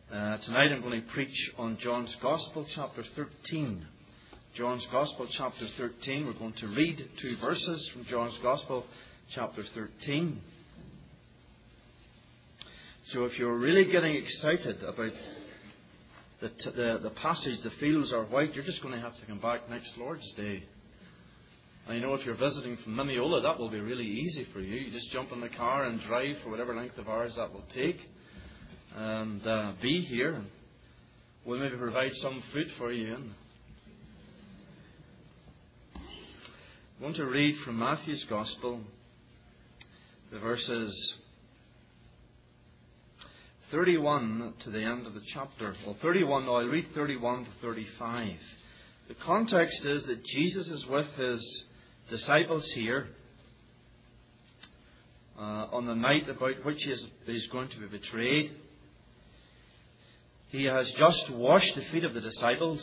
Tonight I'm going to preach on John's Gospel, chapter 13. John's Gospel, chapter 13. We're going to read 2 verses from John's Gospel, chapter 13. So if you're really getting excited about the passage, the fields are white, you're just going to have to come back next Lord's Day. And you know, if you're visiting from Mineola, that will be really easy for you. You just jump in the car and drive for whatever length of hours that will take. And be here. And we'll maybe provide some food for you. I want to read from Matthew's Gospel, the verses 31 to the end of the chapter. Well, 31, no, I'll read 31 to 35. The context is that Jesus is with his disciples here on the night about which he is going to be betrayed. He has just washed the feet of the disciples.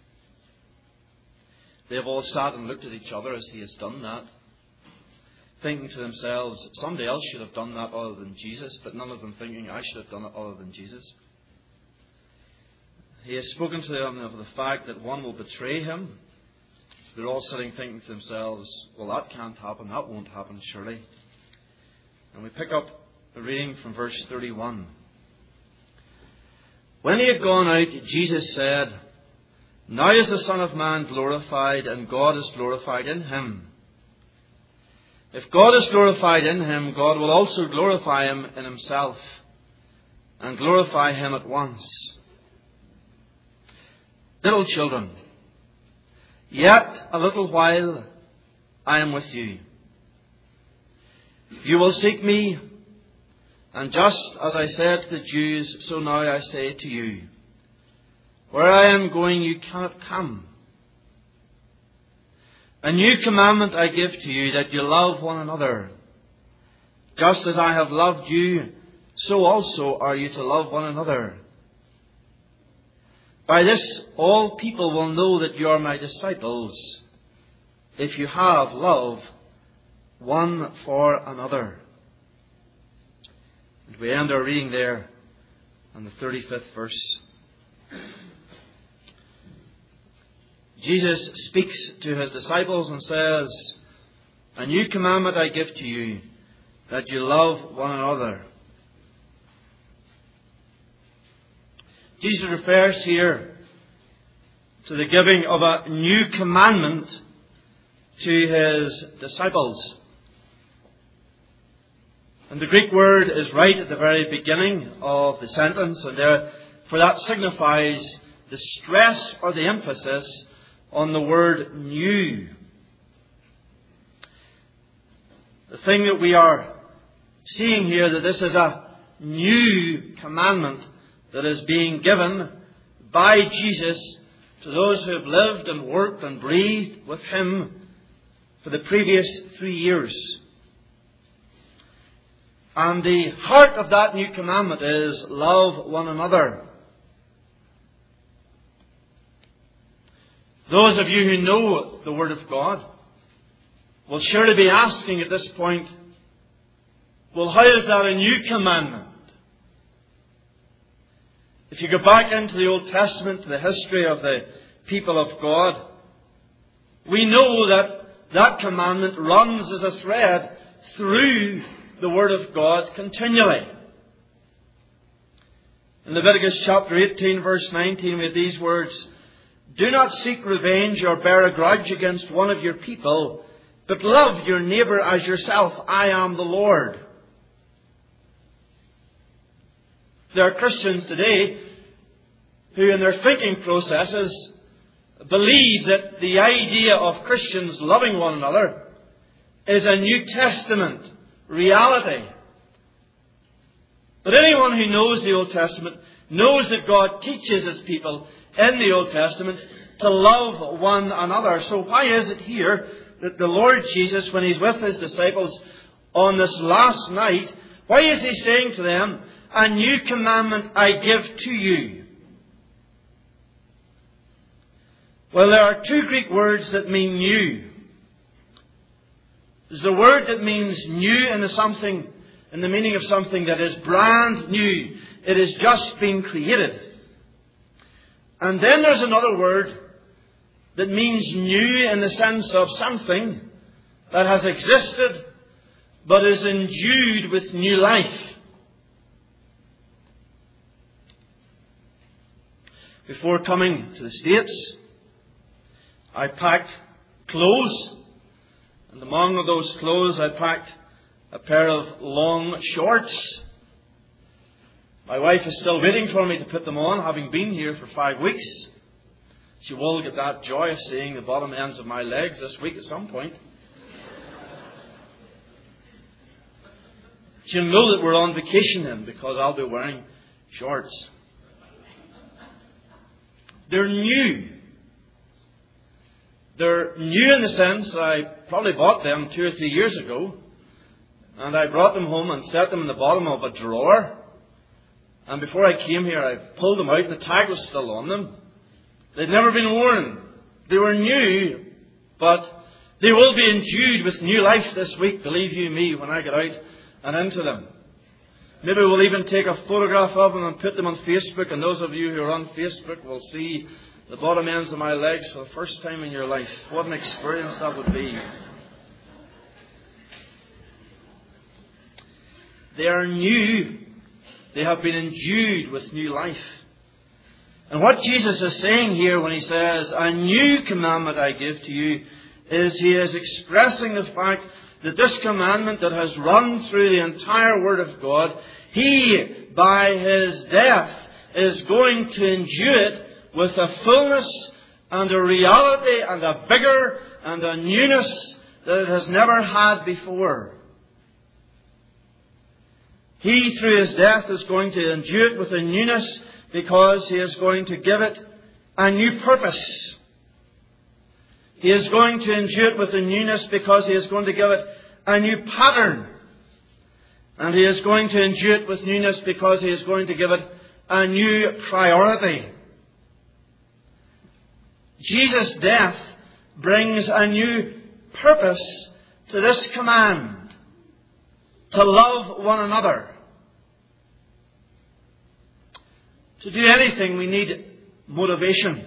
They have all sat and looked at each other as he has done that, thinking to themselves, somebody else should have done that other than Jesus, but none of them thinking, I should have done it other than Jesus. He has spoken to them of the fact that one will betray him. They're all sitting thinking to themselves, well, that can't happen, that won't happen, surely. And we pick up the reading from verse 31. When he had gone out, Jesus said, now is the Son of Man glorified, and God is glorified in him. If God is glorified in him, God will also glorify him in himself, and glorify him at once. Little children, yet a little while I am with you. You will seek me, and just as I said to the Jews, so now I say to you, where I am going you cannot come. A new commandment I give to you, that you love one another. Just as I have loved you, so also are you to love one another. By this all people will know that you are my disciples, if you have love one for another. And we end our reading there on the 35th verse. Jesus speaks to his disciples and says, a new commandment I give to you, that you love one another. Jesus refers here to the giving of a new commandment to his disciples. And the Greek word is right at the very beginning of the sentence, and for that signifies the stress or the emphasis on the word new. The thing that we are seeing here, that this is a new commandment that is being given by Jesus to those who have lived and worked and breathed with him for the previous 3 years. And the heart of that new commandment is love one another. Those of you who know the Word of God will surely be asking at this point, well, how is that a new commandment? If you go back into the Old Testament, to the history of the people of God, we know that that commandment runs as a thread through the Word of God continually. In Leviticus chapter 18, verse 19, we have these words, do not seek revenge or bear a grudge against one of your people, but love your neighbour as yourself. I am the Lord. There are Christians today who in their thinking processes believe that the idea of Christians loving one another is a New Testament reality. But anyone who knows the Old Testament knows that God teaches his people in the Old Testament to love one another. So why is it here that the Lord Jesus, when he's with his disciples on this last night, why is he saying to them, a new commandment I give to you? Well, there are two Greek words that mean new. There's the word that means new in the meaning of something that is brand new, It has just been created. And then there's another word that means new in the sense of something that has existed but is endued with new life. Before coming to the States, I packed clothes, and among those clothes I packed a pair of long shorts. My wife is still waiting for me to put them on, having been here for 5 weeks. She will get that joy of seeing the bottom ends of my legs this week at some point. She'll know that we're on vacation then, because I'll be wearing shorts. They're new. They're new in the sense that I probably bought them 2 or 3 years ago. And I brought them home and set them in the bottom of a drawer. And before I came here, I pulled them out and the tag was still on them. They'd never been worn. They were new, but they will be endued with new life this week, believe you me, when I get out and into them. Maybe we'll even take a photograph of them and put them on Facebook, and those of you who are on Facebook will see the bottom ends of my legs for the first time in your life. What an experience that would be. They are new. They have been endued with new life. And what Jesus is saying here when he says, "A new commandment I give to you," is he is expressing the fact that this commandment that has run through the entire Word of God, he, by his death, is going to endue it with a fullness and a reality and a vigour and a newness that it has never had before. He, through his death, is going to endue it with a newness because he is going to give it a new purpose. He is going to endue it with a newness because he is going to give it a new pattern. And he is going to endue it with newness because he is going to give it a new priority. Jesus' death brings a new purpose to this command: to love one another. To do anything, we need motivation.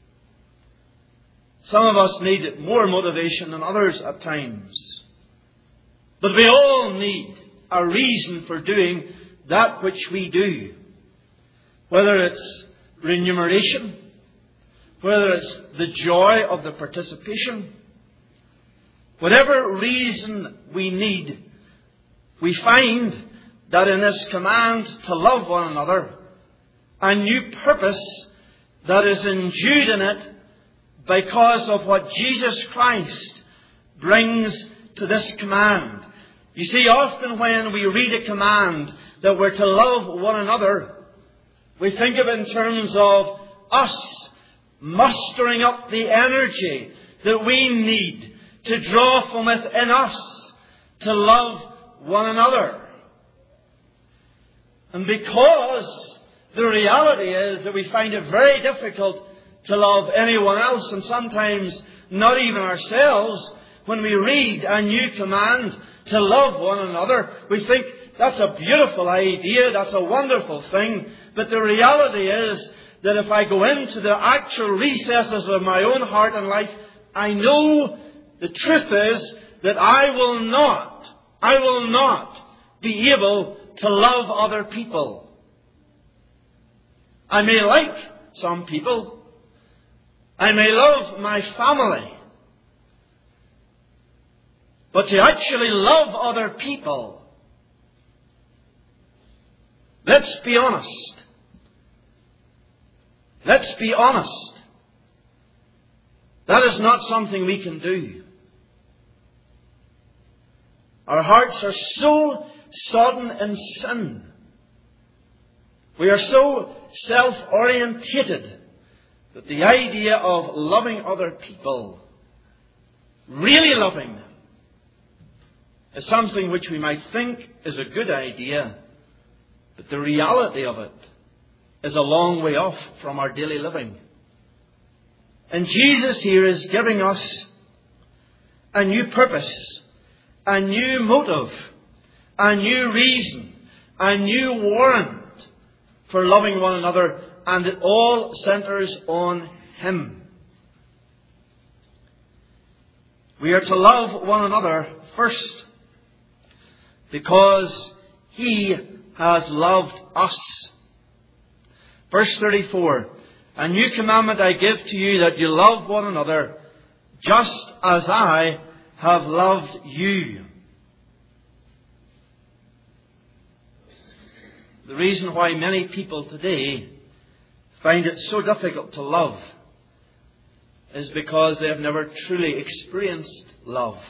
Some of us need more motivation than others at times. But we all need a reason for doing that which we do. Whether it's remuneration, whether it's the joy of the participation, whatever reason we need, we find that in this command to love one another, a new purpose that is endued in it because of what Jesus Christ brings to this command. You see, often when we read a command that we're to love one another, we think of it in terms of us mustering up the energy that we need to draw from within us to love one another. And because the reality is that we find it very difficult to love anyone else, and sometimes not even ourselves, when we read a new command to love one another, we think that's a beautiful idea, that's a wonderful thing. But the reality is that if I go into the actual recesses of my own heart and life, I know the truth is that I will not be able to love other people. I may like some people. I may love my family. But to actually love other people, let's be honest. Let's be honest. That is not something we can do. Our hearts are so sodden in sin. We are so self-orientated that the idea of loving other people, really loving them, is something which we might think is a good idea, but the reality of it is a long way off from our daily living. And Jesus here is giving us a new purpose, a new motive, a new reason, a new warrant for loving one another, and it all centres on Him. We are to love one another first, because He has loved us. Verse 34, "A new commandment I give to you, that you love one another, just as I have loved you." The reason why many people today find it so difficult to love is because they have never truly experienced love.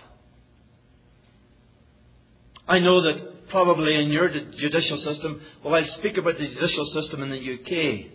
I know that probably in your judicial system, well, I'll speak about the judicial system in the UK.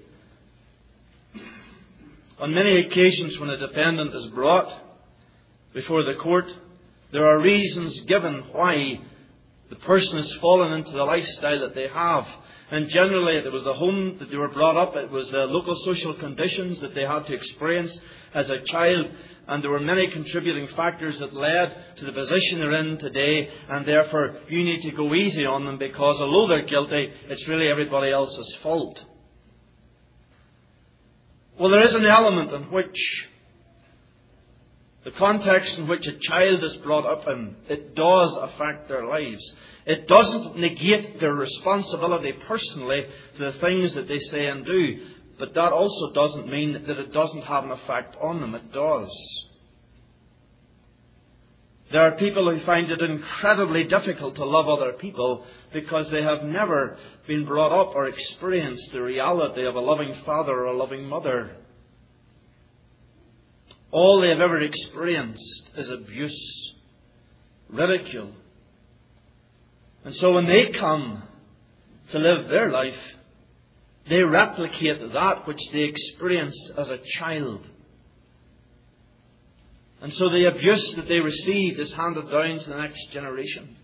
On many occasions when a defendant is brought before the court, there are reasons given why the person has fallen into the lifestyle that they have. And generally it was the home that they were brought up, it was the local social conditions that they had to experience as a child, and there were many contributing factors that led to the position they're in today, and therefore you need to go easy on them, because although they're guilty, it's really everybody else's fault. Well, there is an element in which the context in which a child is brought up in, it does affect their lives. It doesn't negate their responsibility personally to the things that they say and do. But that also doesn't mean that it doesn't have an effect on them. It does. There are people who find it incredibly difficult to love other people because they have never been brought up or experienced the reality of a loving father or a loving mother. All they have ever experienced is abuse, ridicule. And so when they come to live their life, they replicate that which they experienced as a child. And so the abuse that they received is handed down to the next generation.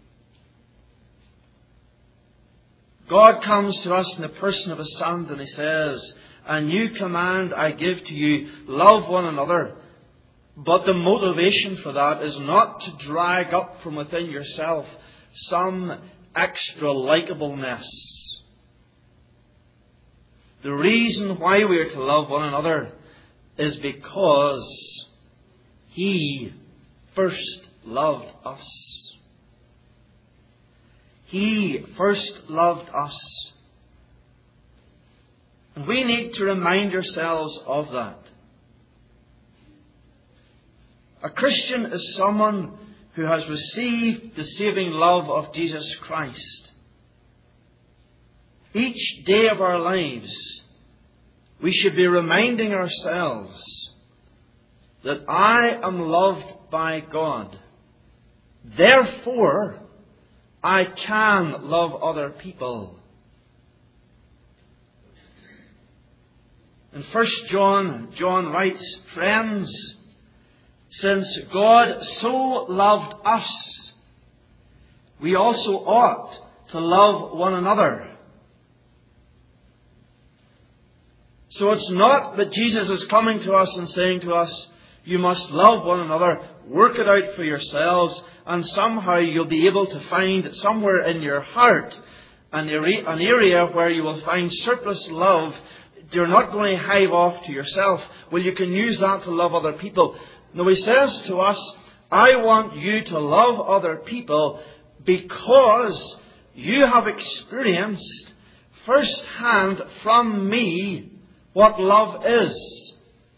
God comes to us in the person of His Son, and He says, "A new command I give to you, love one another." But the motivation for that is not to drag up from within yourself some extra likeableness. The reason why we are to love one another is because He first loved us. He first loved us. And we need to remind ourselves of that. A Christian is someone who has received the saving love of Jesus Christ. Each day of our lives, we should be reminding ourselves that I am loved by God. Therefore, I can love other people. In 1 John, John writes, "Friends, since God so loved us, we also ought to love one another." So it's not that Jesus is coming to us and saying to us, you must love one another, work it out for yourselves, and somehow you'll be able to find somewhere in your heart an area where you will find surplus love. You're not going to hive off to yourself. Well, you can use that to love other people. No, He says to us, I want you to love other people because you have experienced firsthand from me what love is.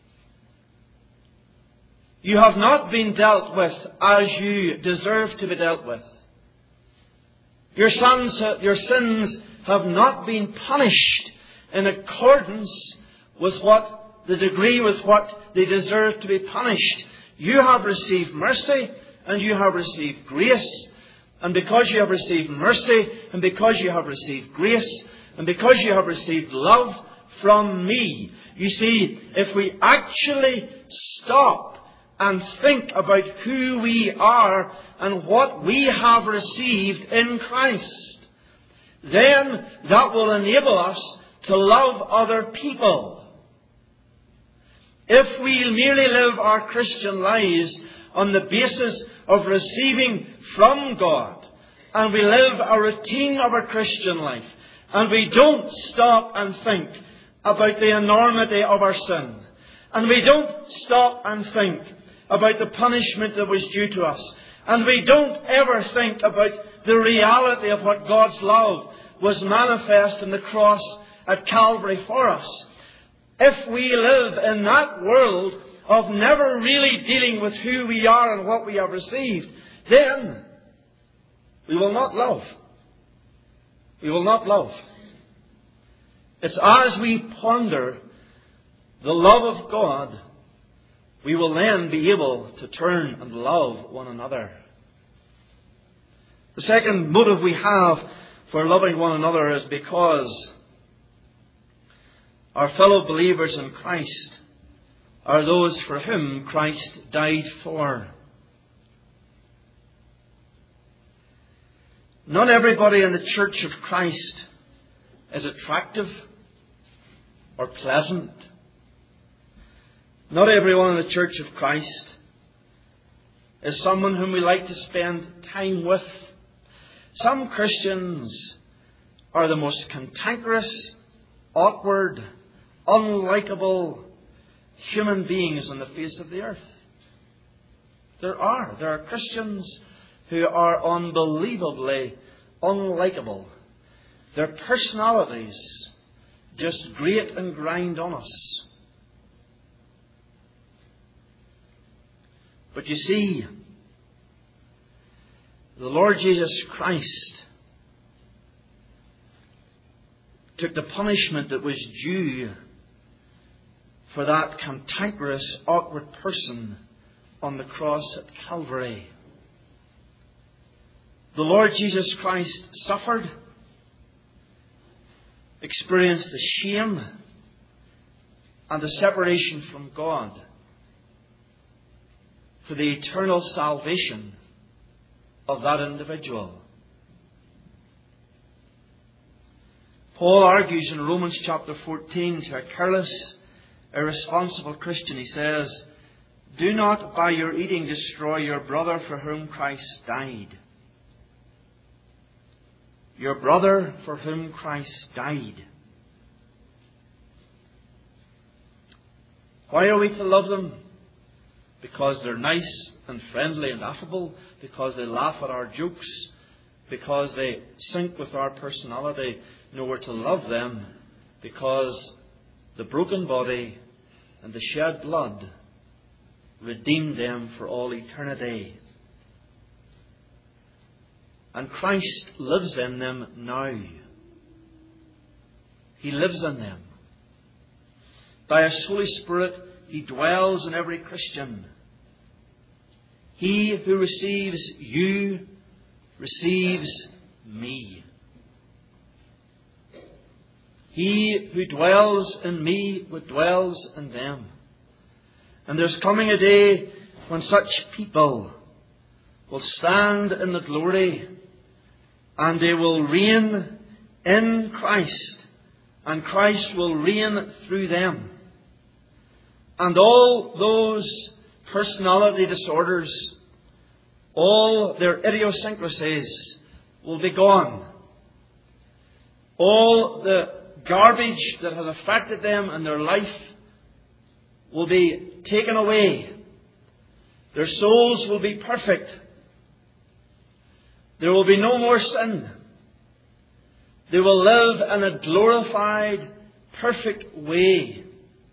You have not been dealt with as you deserve to be dealt with. Your sins have not been punished in accordance with the degree with what they deserve to be punished. You have received mercy and you have received grace. And because you have received mercy and because you have received grace and because you have received love from me, you see, if we actually stop and think about who we are and what we have received in Christ, then that will enable us to love other people. If we merely live our Christian lives on the basis of receiving from God, and we live a routine of our Christian life, and we don't stop and think about the enormity of our sin, and we don't stop and think about the punishment that was due to us, and we don't ever think about the reality of what God's love was manifest in the cross at Calvary for us, if we live in that world of never really dealing with who we are and what we have received, then we will not love. We will not love. It's as we ponder the love of God, we will then be able to turn and love one another. The second motive we have for loving one another is because our fellow believers in Christ are those for whom Christ died for. Not everybody in the Church of Christ is attractive or pleasant. Not everyone in the Church of Christ is someone whom we like to spend time with. Some Christians are the most cantankerous, awkward, unlikable human beings on the face of the earth. There are Christians who are unbelievably unlikable. Their personalities just grate and grind on us. But you see, the Lord Jesus Christ took the punishment that was due for that cantankerous, awkward person on the cross at Calvary. The Lord Jesus Christ suffered, experienced the shame and the separation from God for the eternal salvation of that individual. Paul argues in Romans chapter 14 to a careless, irresponsible Christian. He says, "Do not by your eating destroy your brother for whom Christ died." Your brother for whom Christ died. Why are we to love them? Because they're nice and friendly and affable, because they laugh at our jokes, because they sync with our personality. No, we're to love them because the broken body and the shed blood redeemed them for all eternity. And Christ lives in them now. He lives in them. By His Holy Spirit, He dwells in every Christian. He who receives you receives me. He who dwells in me dwells in them. And there's coming a day when such people will stand in the glory and they will reign in Christ, and Christ will reign through them. And all those personality disorders, all their idiosyncrasies will be gone. All the garbage that has affected them in their life will be taken away. Their souls will be perfect. There will be no more sin. They will live in a glorified, perfect way.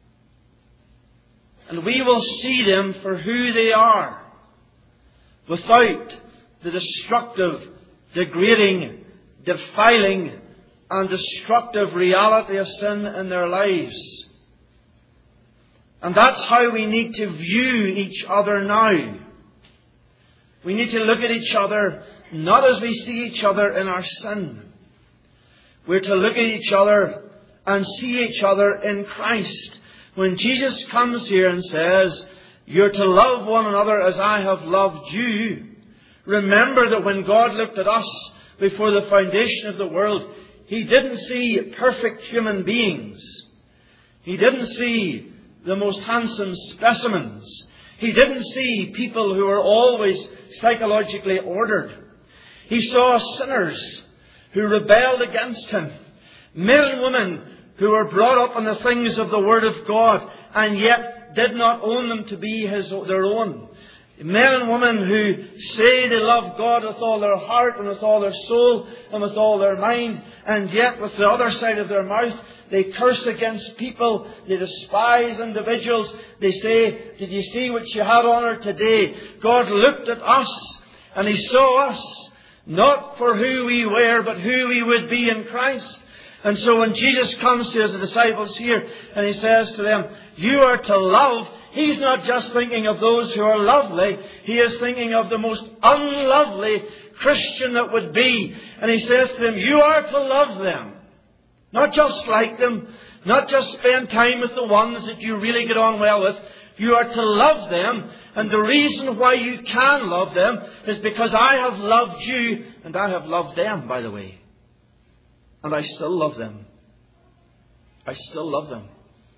And we will see them for who they are, without the destructive, degrading, defiling, and destructive reality of sin in their lives. And that's how we need to view each other now. We need to look at each other not as we see each other in our sin. We're to look at each other and see each other in Christ. When Jesus comes here and says, "You're to love one another as I have loved you," remember that when God looked at us before the foundation of the world, He didn't see perfect human beings. He didn't see the most handsome specimens. He didn't see people who were always psychologically ordered. He saw sinners who rebelled against Him, Men and women who were brought up in the things of the Word of God and yet did not own them to be their own. Men and women who say they love God with all their heart and with all their soul and with all their mind, and yet with the other side of their mouth they curse against people, they despise individuals. They say, did you see what you had on her today? God looked at us and He saw us, not for who we were, but who we would be in Christ. And so when Jesus comes to His disciples here and He says to them, you are to love, He's not just thinking of those who are lovely. He is thinking of the most unlovely Christian that would be. And He says to them, you are to love them. Not just like them. Not just spend time with the ones that you really get on well with. You are to love them. And the reason why you can love them is because I have loved you and I have loved them, by the way. And I still love them. I still love them.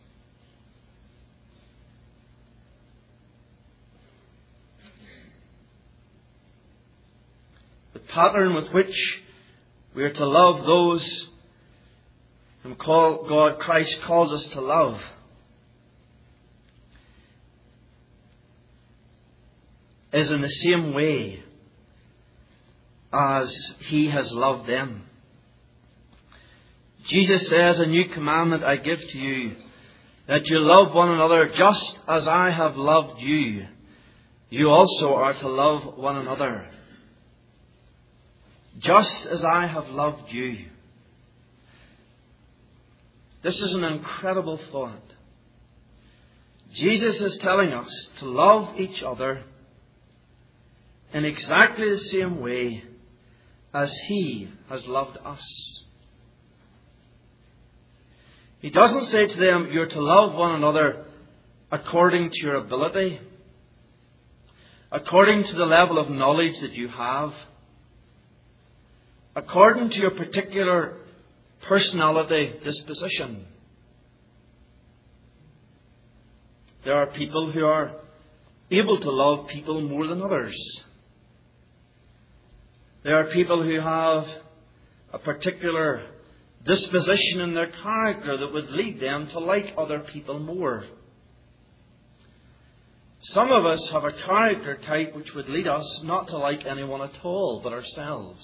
The pattern with which we are to love those whom God, Christ, calls us to love is in the same way as He has loved them. Jesus says, a new commandment I give to you, that you love one another just as I have loved you. You also are to love one another. Just as I have loved you. This is an incredible thought. Jesus is telling us to love each other in exactly the same way as He has loved us. He doesn't say to them, you're to love one another according to your ability, according to the level of knowledge that you have, according to your particular personality disposition. There are people who are able to love people more than others. There are people who have a particular disposition in their character that would lead them to like other people more. Some of us have a character type which would lead us not to like anyone at all but ourselves.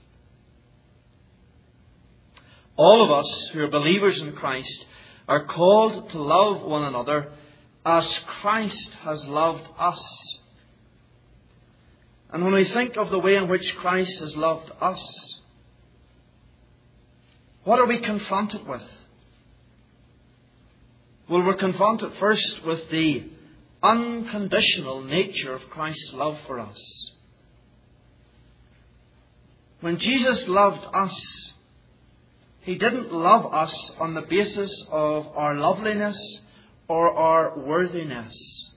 All of us who are believers in Christ are called to love one another as Christ has loved us. And when we think of the way in which Christ has loved us, what are we confronted with? Well, we're confronted first with the unconditional nature of Christ's love for us. When Jesus loved us, He didn't love us on the basis of our loveliness or our worthiness.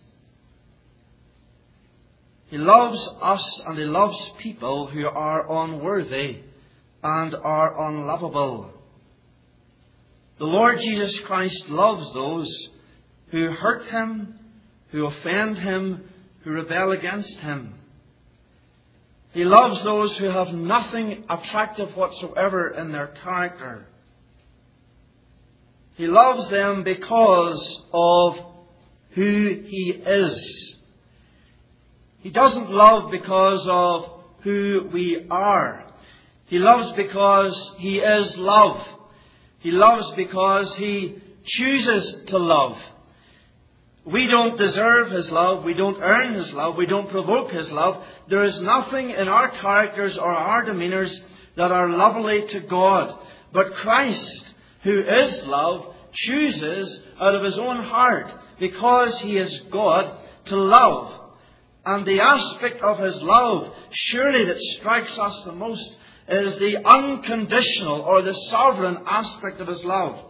He loves us and He loves people who are unworthy and are unlovable. The Lord Jesus Christ loves those who hurt Him, who offend Him, who rebel against Him. He loves those who have nothing attractive whatsoever in their character. He loves them because of who He is. He doesn't love because of who we are. He loves because He is love. He loves because He chooses to love. We don't deserve His love. We don't earn His love. We don't provoke His love. There is nothing in our characters or our demeanours that are lovely to God. But Christ, who is love, chooses out of His own heart, because He is God, to love. And the aspect of His love, surely that strikes us the most, is the unconditional or the sovereign aspect of His love.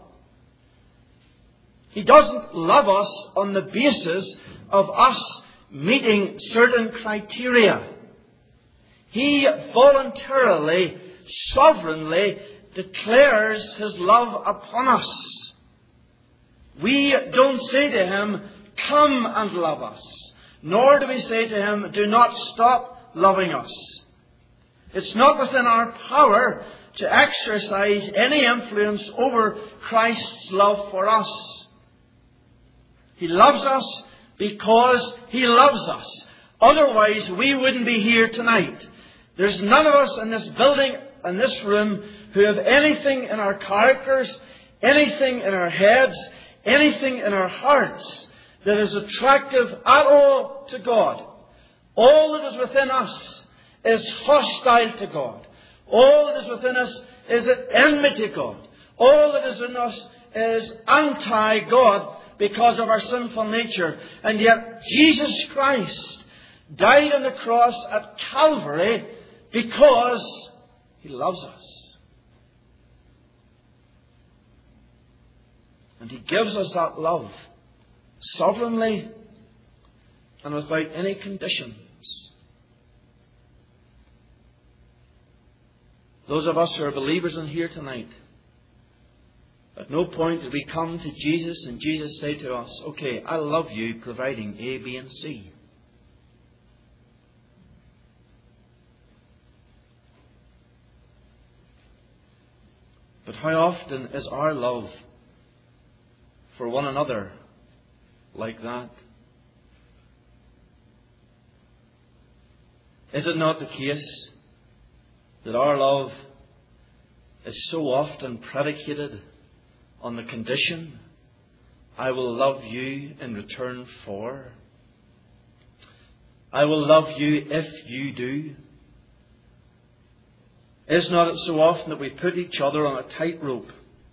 He doesn't love us on the basis of us meeting certain criteria. He voluntarily, sovereignly declares His love upon us. We don't say to Him, come and love us. Nor do we say to Him, do not stop loving us. It's not within our power to exercise any influence over Christ's love for us. He loves us because He loves us. Otherwise, we wouldn't be here tonight. There's none of us in this building, in this room, who have anything in our characters, anything in our heads, anything in our hearts that is attractive at all to God. All that is within us is hostile to God. All that is within us is at enmity to God. All that is in us is anti-God because of our sinful nature. And yet Jesus Christ died on the cross at Calvary because He loves us. And He gives us that love sovereignly and without any conditions. Those of us who are believers in here tonight, at no point did we come to Jesus and Jesus say to us, okay, I love you providing A, B and C. But how often is our love for one another like that? Is it not the case that our love is so often predicated on the condition, I will love you in return for? I will love you if you do. Is not it so often that we put each other on a tightrope?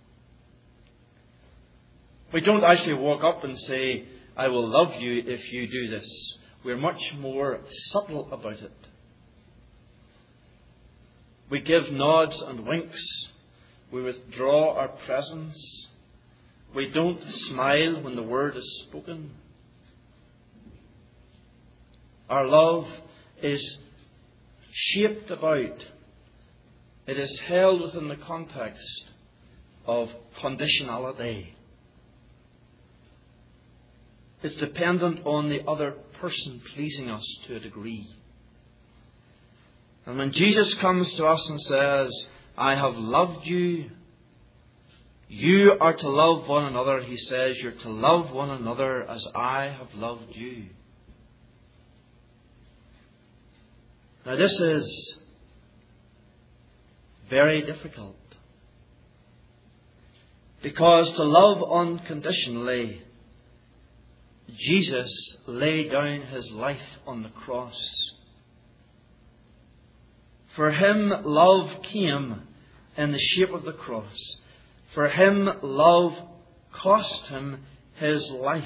We don't actually walk up and say, I will love you if you do this. We're much more subtle about it. We give nods and winks. We withdraw our presence. We don't smile when the word is spoken. Our love is shaped about. It is held within the context of conditionality. It's dependent on the other person pleasing us to a degree. And when Jesus comes to us and says, I have loved you, you are to love one another, He says, you're to love one another as I have loved you. Now this is very difficult. Because to love unconditionally, Jesus laid down His life on the cross. For Him, love came in the shape of the cross. For Him, love cost Him His life.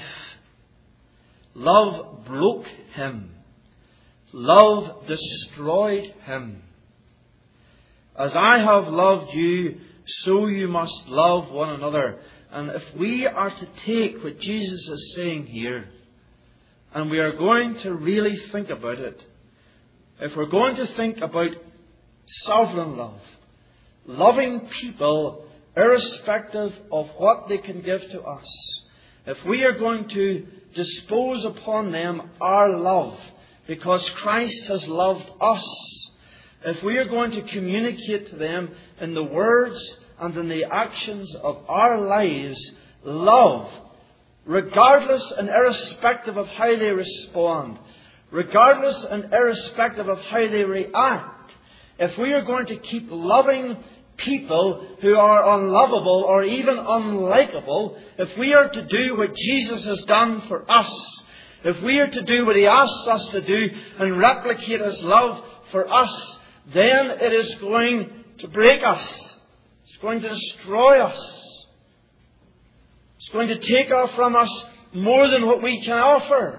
Love broke Him. Love destroyed Him. As I have loved you, so you must love one another. And if we are to take what Jesus is saying here, and we are going to really think about it, if we're going to think about sovereign love, loving people irrespective of what they can give to us, if we are going to dispose upon them our love because Christ has loved us, if we are going to communicate to them in the words and in the actions of our lives love, regardless and irrespective of how they respond, regardless and irrespective of how they react, if we are going to keep loving people who are unlovable or even unlikable, if we are to do what Jesus has done for us, if we are to do what He asks us to do and replicate His love for us, then it is going to break us. It's going to destroy us. It's going to take from us more than what we can offer.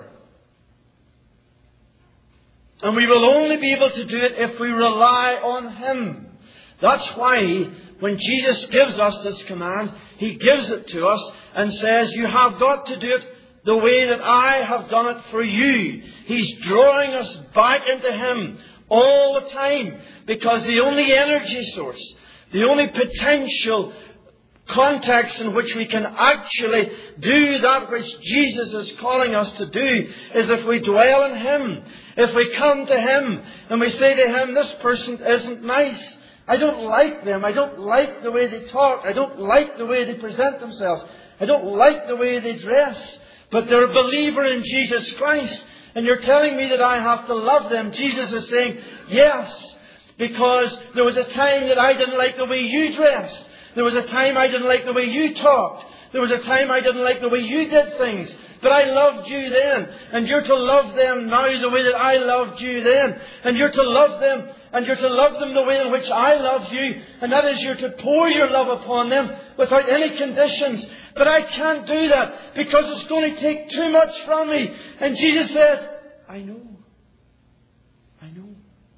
And we will only be able to do it if we rely on Him. That's why when Jesus gives us this command, He gives it to us and says, you have got to do it the way that I have done it for you. He's drawing us back into Him all the time, because the only energy source, the only potential context in which we can actually do that which Jesus is calling us to do is if we dwell in Him. If we come to Him and we say to Him, this person isn't nice, I don't like them. I don't like the way they talk. I don't like the way they present themselves. I don't like the way they dress. But they're a believer in Jesus Christ. And you're telling me that I have to love them. Jesus is saying, yes, because there was a time that I didn't like the way you dressed. There was a time I didn't like the way you talked. There was a time I didn't like the way you did things. But I loved you then. And you're to love them now the way that I loved you then. And you're to love them. And you're to love them the way in which I loved you. And that is, you're to pour your love upon them without any conditions. But I can't do that because it's going to take too much from me. And Jesus says, I know. I know.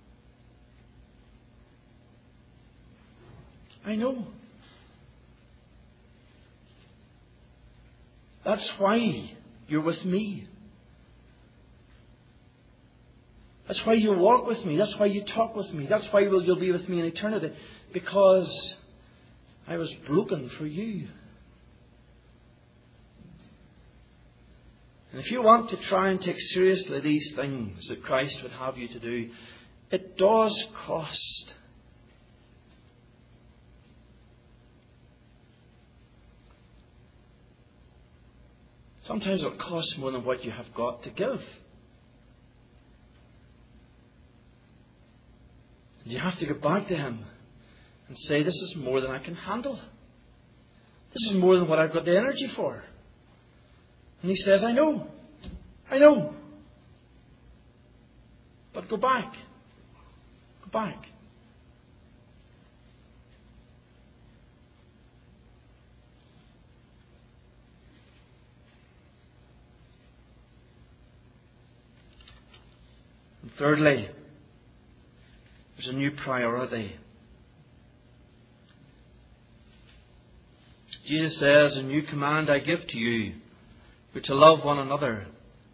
I know. That's why you're with me. That's why you walk with me. That's why you talk with me. That's why you'll be with me in eternity. Because I was broken for you. And if you want to try and take seriously these things that Christ would have you to do, it does cost. Sometimes it costs more than what you have got to give. And you have to go back to Him and say, this is more than I can handle. This is more than what I've got the energy for. And He says, I know. I know. But go back. Go back. And thirdly, there's a new priority. Jesus says, a new command I give to you. You're to love one another.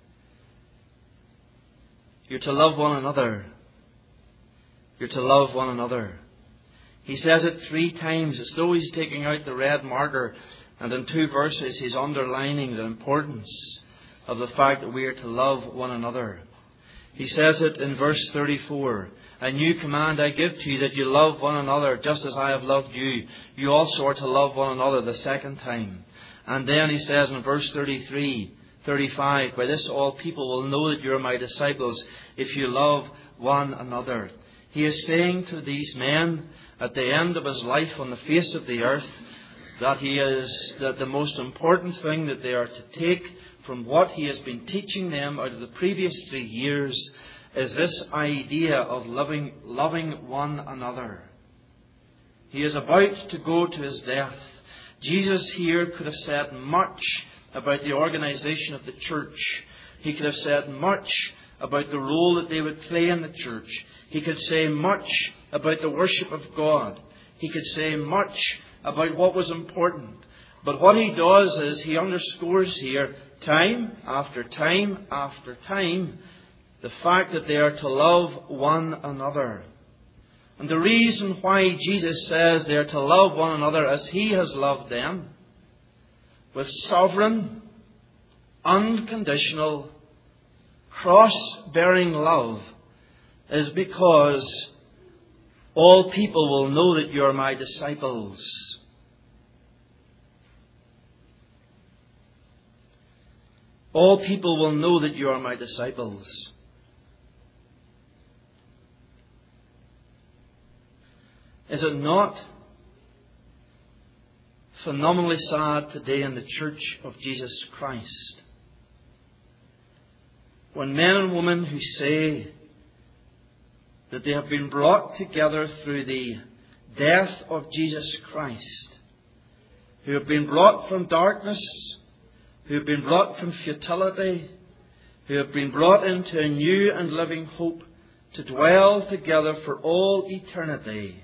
You're to love one another. You're to love one another. He says it 3 times as though He's taking out the red marker, and in 2 verses He's underlining the importance of the fact that we are to love one another. He says it in verse 34, a new command I give to you, that you love one another just as I have loved you. You also are to love one another the second time. And then He says in verse 35, by this all people will know that you are my disciples if you love one another. He is saying to these men at the end of His life on the face of the earth that the most important thing that they are to take from what He has been teaching them out of the previous 3 years is this idea of loving one another. He is about to go to His death. Jesus here could have said much about the organization of the church. He could have said much about the role that they would play in the church. He could say much about the worship of God. He could say much about what was important. But what He does is He underscores here, time after time after time, the fact that they are to love one another. And the reason why Jesus says they are to love one another as He has loved them, with sovereign, unconditional, cross-bearing love, is because all people will know that you are my disciples. All people will know that you are my disciples. Is it not phenomenally sad today in the Church of Jesus Christ when men and women who say that they have been brought together through the death of Jesus Christ, who have been brought from darkness, who have been brought from futility, who have been brought into a new and living hope to dwell together for all eternity?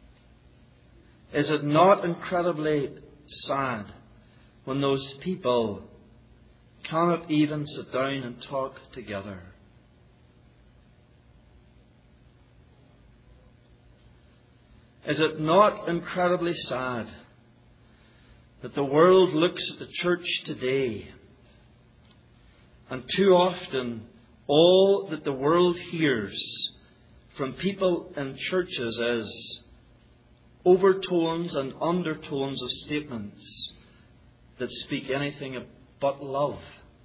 Is it not incredibly sad when those people cannot even sit down and talk together? Is it not incredibly sad that the world looks at the church today, and too often all that the world hears from people in churches is, overtones and undertones of statements that speak anything but love.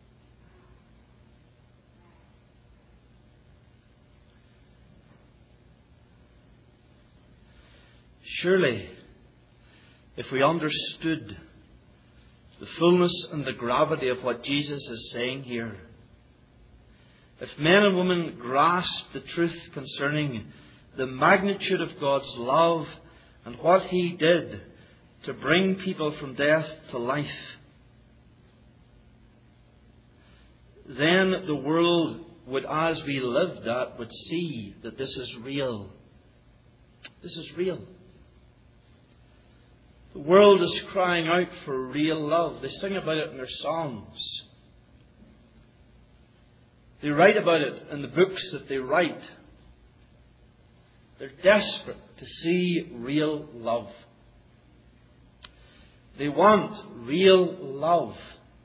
Surely, if we understood the fullness and the gravity of what Jesus is saying here, if men and women grasp the truth concerning the magnitude of God's love and what He did to bring people from death to life, then the world would, as we lived that, would see that this is real. This is real. The world is crying out for real love. They sing about it in their songs. They write about it in the books that they write. They're desperate to see real love. They want real love.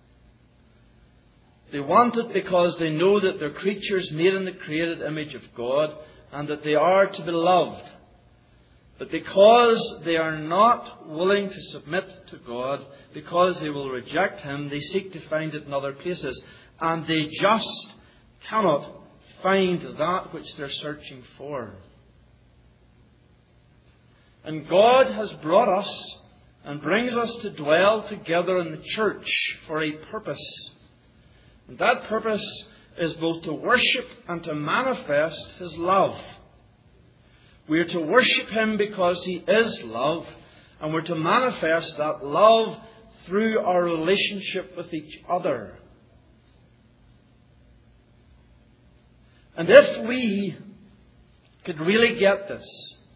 They want it because they know that they're creatures made in the created image of God and that they are to be loved. But because they are not willing to submit to God, because they will reject Him, they seek to find it in other places. And they just cannot find that which they're searching for. And God has brought us and brings us to dwell together in the church for a purpose. And that purpose is both to worship and to manifest His love. We are to worship Him because He is love, and we're to manifest that love through our relationship with each other. And if we could really get this,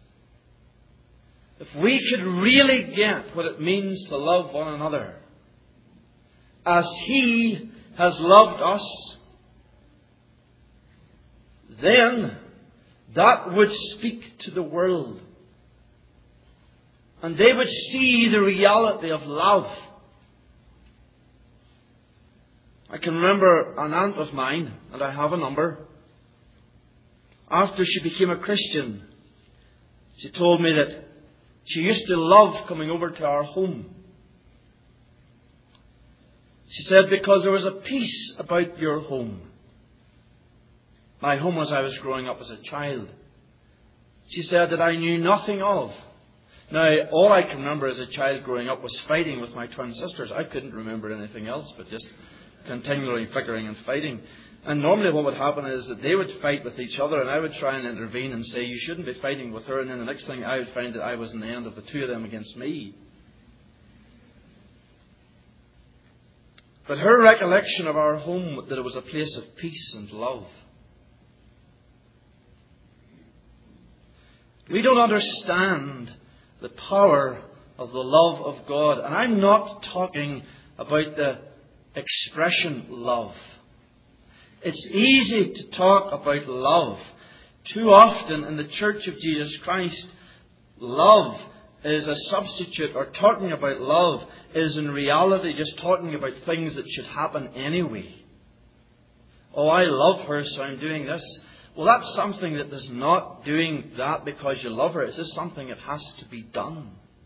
if we could really get what it means to love one another, as He has loved us, then that would speak to the world. And they would see the reality of love. I can remember an aunt of mine, and I have a number. After she became a Christian, she told me that she used to love coming over to our home. She said, because there was a peace about your home. My home as I was growing up as a child. She said that I knew nothing of. Now, all I can remember as a child growing up was fighting with my twin sisters. I couldn't remember anything else but just continually bickering and fighting. And normally what would happen is that they would fight with each other and I would try and intervene and say, you shouldn't be fighting with her. And then the next thing I would find that I was in the end of the two of them against me. But her recollection of our home, that it was a place of peace and love. We don't understand the power of the love of God. And I'm not talking about the expression love. It's easy to talk about love. Too often in the Church of Jesus Christ, love is a substitute, or talking about love is in reality just talking about things that should happen anyway. Oh, I love her, so I'm doing this. Well, that's something that is not doing that because you love her. It's just something that has to be done.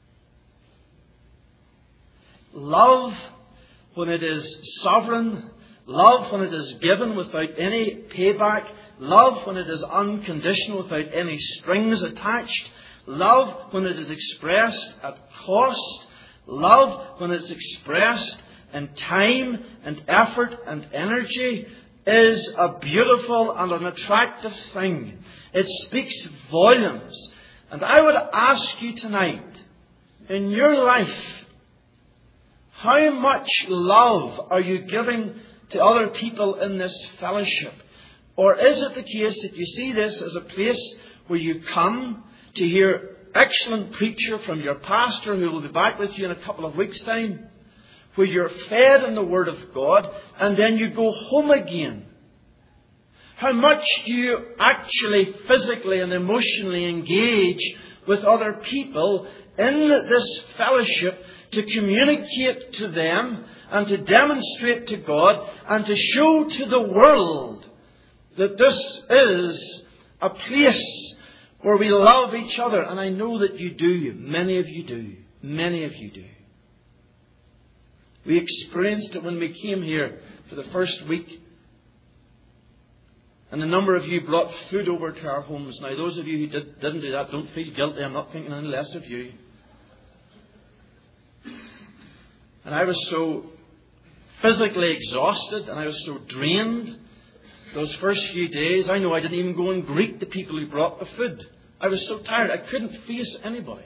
Love, when it is sovereign, love when it is given without any payback, love when it is unconditional without any strings attached, love when it is expressed at cost, love when it's expressed in time and effort and energy, is a beautiful and an attractive thing. It speaks volumes. And I would ask you tonight, in your life, how much love are you giving to other people in this fellowship? Or is it the case that you see this as a place where you come to hear excellent preacher from your pastor who will be back with you in a couple of weeks' time, where you're fed in the Word of God, and then you go home again? How much do you actually physically and emotionally engage with other people in this fellowship to communicate to them and to demonstrate to God and to show to the world that this is a place where we love each other. And I know that you do. Many of you do. Many of you do. We experienced it when we came here for the first week. And a number of you brought food over to our homes. Now, those of you who didn't do that, don't feel guilty. I'm not thinking any less of you. And I was so physically exhausted and I was so drained those first few days. I know I didn't even go and greet the people who brought the food. I was so tired. I couldn't face anybody.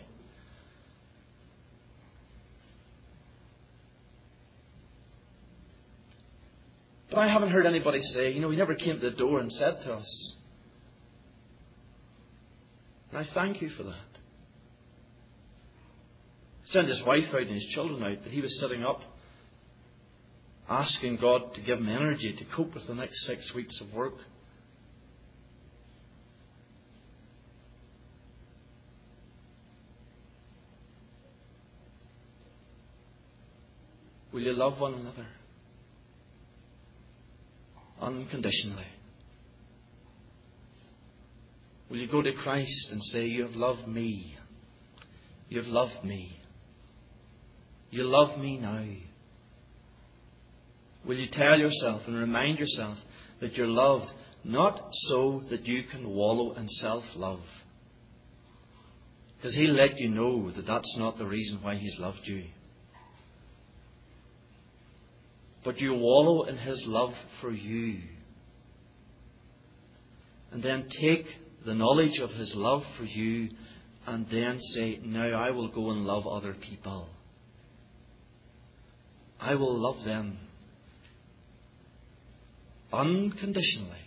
But I haven't heard anybody say, he never came to the door and said to us. And I thank you for that. He sent his wife out and his children out, but he was sitting up asking God to give him energy to cope with the next 6 weeks of work. Will you love one another? Unconditionally. Will you go to Christ and say, you have loved me. You have loved me. You love me now. Will you tell yourself and remind yourself that you're loved not so that you can wallow in self-love? Because He'll let you know that that's not the reason why He's loved you. But you wallow in His love for you. And then take the knowledge of His love for you and then say, now I will go and love other people. I will love them unconditionally.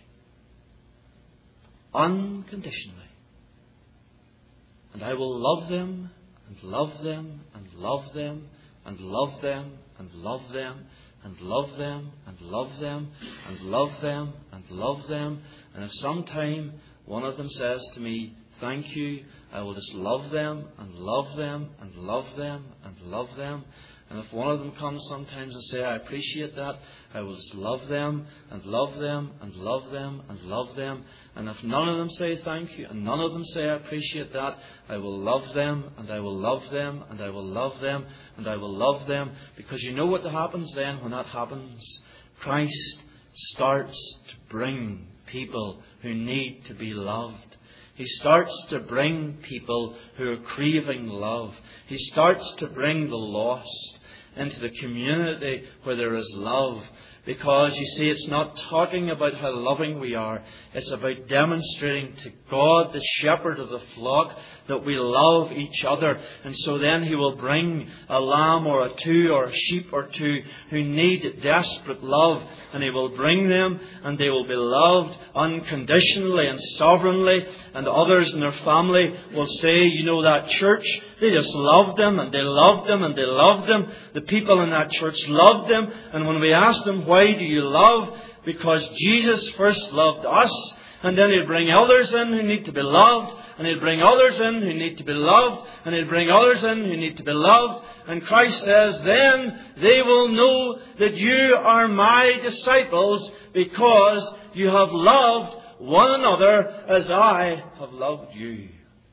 Unconditionally. And I will love them and love them and love them and love them and love them and love them and love them and love them and love them. And if sometime one of them says to me, thank you, I will just love them and love them and love them and love them. And if one of them comes sometimes and say, I appreciate that, I will just love them and love them and love them and love them. And if none of them say thank you and none of them say I appreciate that, I will love them and I will love them and I will love them and I will love them. Because you know what happens then when that happens? Christ starts to bring people who need to be loved. He starts to bring people who are craving love. He starts to bring the lost into the community where there is love. Because, you see, it's not talking about how loving we are. It's about demonstrating to God, the shepherd of the flock, that we love each other. And so then He will bring a lamb or a two or a sheep or two who need desperate love. And He will bring them and they will be loved unconditionally and sovereignly. And others in their family will say, that church, they just loved them and they loved them and they loved them. The people in that church loved them. And when we asked them, why do you love? Because Jesus first loved us. And then He'll bring others in who need to be loved. And He'll bring others in who need to be loved. And He'll bring others in who need to be loved. And Christ says, then they will know that you are my disciples because you have loved one another as I have loved you.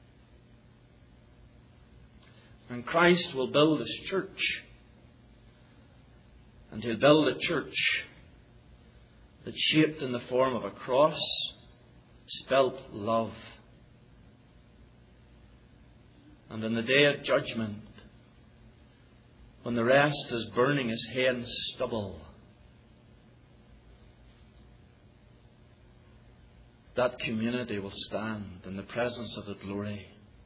And Christ will build His church. And He'll build a church that's shaped in the form of a cross, spelt love. And on the day of judgment, when the rest is burning his hay in stubble, that community will stand in the presence of the glory.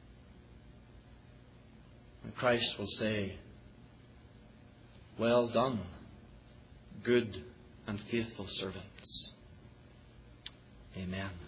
And Christ will say, well done, good and faithful servants. Amen.